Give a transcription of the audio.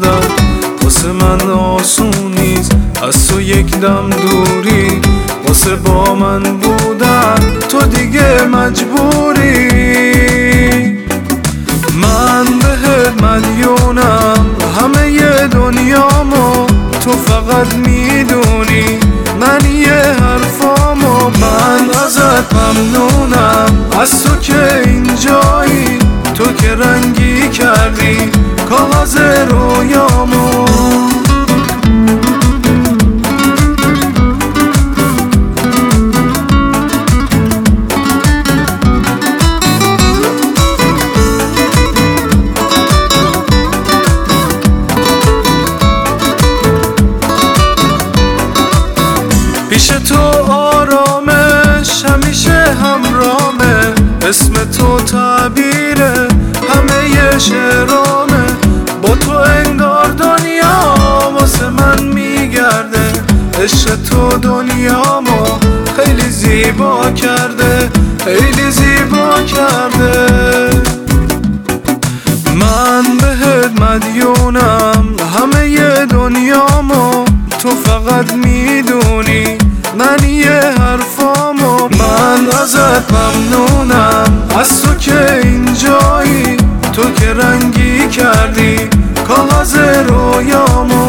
بودن واسه من آسون نیست، از تو یک دم دوری واسه با من بودن تو دیگه مجبوری. من بهت مدیونم همه ی دنیامو، تو فقط میدونی من یه حرفامو. من ازت ممنونم از تو که اینجایی، تو که رنگی کردی کاغذ رویامو. پیش تو آرامش همیشه همرامه، اسم تو تعبیره همه ی شعرامه. با تو انگار دنیا واسه من میگرده، عشق تو دنیامو خیلی زیبا کرده، خیلی زیبا کرده. من بهت مدیونم همه ی دنیامو، تو فقط میدونی من یه حرفامو. من ازت ممنونم از تو که اینجایی، تو که رنگی کردی کاغذ رویامو.